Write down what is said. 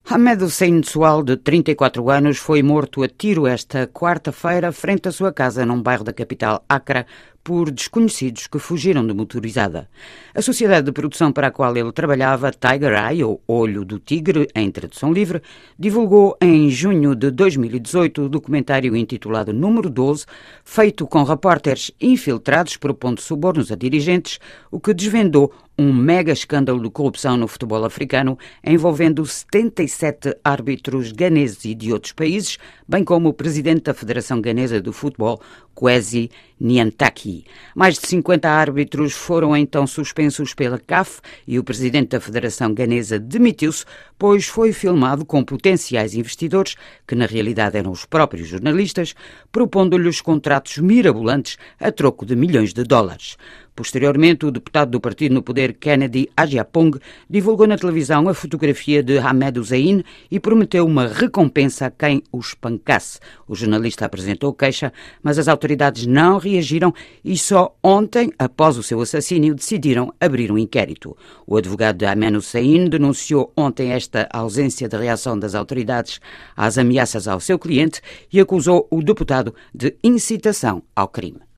Ahmed Hussein Sual, de 34 anos, foi morto a tiro esta quarta-feira frente à sua casa num bairro da capital Accra por desconhecidos que fugiram de motorizada. A sociedade de produção para a qual ele trabalhava, Tiger Eye, ou Olho do Tigre, em tradução livre, divulgou em junho de 2018 o documentário intitulado Número 12, feito com repórteres infiltrados propondo subornos a dirigentes, o que desvendou um mega escândalo de corrupção no futebol africano envolvendo 77 árbitros ganeses e de outros países, bem como o presidente da Federação Ganesa de Futebol, Kwesi Nyantakyi. Mais de 50 árbitros foram então suspensos pela CAF e o presidente da Federação Ganesa demitiu-se, pois foi filmado com potenciais investidores, que na realidade eram os próprios jornalistas, propondo-lhes contratos mirabolantes a troco de milhões de dólares. Posteriormente, o deputado do partido no poder, Kennedy Agyapong, divulgou na televisão a fotografia de Ahmed Hussein e prometeu uma recompensa a quem o espancasse. O jornalista apresentou queixa, mas as autoridades não reagiram e só ontem, após o seu assassínio, decidiram abrir um inquérito. O advogado de Ahmed Hussein denunciou ontem esta ausência de reação das autoridades às ameaças ao seu cliente e acusou o deputado de incitação ao crime.